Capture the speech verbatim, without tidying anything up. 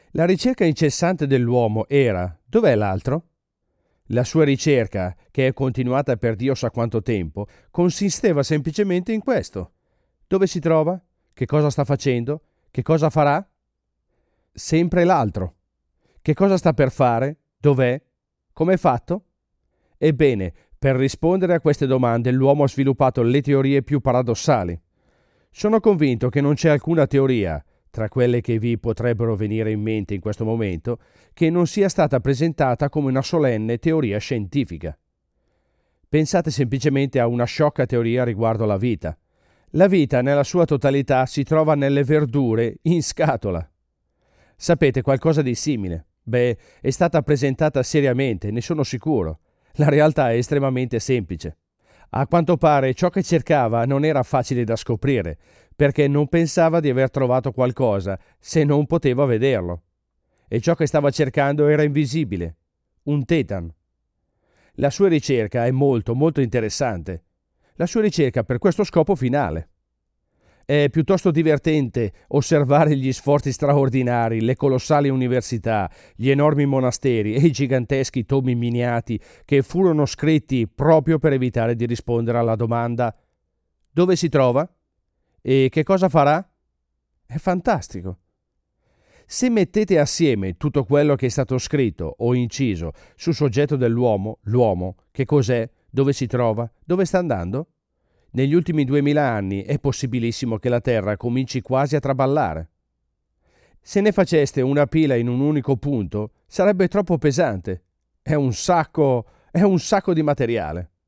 La ricerca incessante dell'uomo era: dov'è l'altro? La sua ricerca, che è continuata per Dio sa quanto tempo, consisteva semplicemente in questo. Dove si trova? Che cosa sta facendo? Che cosa farà? Sempre l'altro. Che cosa sta per fare? Dov'è? Come è fatto? Ebbene, per rispondere a queste domande l'uomo ha sviluppato le teorie più paradossali. Sono convinto che non c'è alcuna teoria, tra quelle che vi potrebbero venire in mente in questo momento, che non sia stata presentata come una solenne teoria scientifica. Pensate semplicemente a una sciocca teoria riguardo la vita. La vita nella sua totalità si trova nelle verdure in scatola. Sapete qualcosa di simile? Beh, è stata presentata seriamente, ne sono sicuro. La realtà è estremamente semplice. A quanto pare ciò che cercava non era facile da scoprire, perché non pensava di aver trovato qualcosa se non poteva vederlo. E ciò che stava cercando era invisibile, un tetan. La sua ricerca è molto, molto interessante. La sua ricerca per questo scopo finale. È piuttosto divertente osservare gli sforzi straordinari, le colossali università, gli enormi monasteri e i giganteschi tomi miniati che furono scritti proprio per evitare di rispondere alla domanda: dove si trova? E che cosa farà? È fantastico. Se mettete assieme tutto quello che è stato scritto o inciso sul soggetto dell'uomo, l'uomo, che cos'è, dove si trova, dove sta andando? Negli ultimi duemila anni è possibilissimo che la Terra cominci quasi a traballare. Se ne faceste una pila in un unico punto, sarebbe troppo pesante. È un sacco, è un sacco di materiale.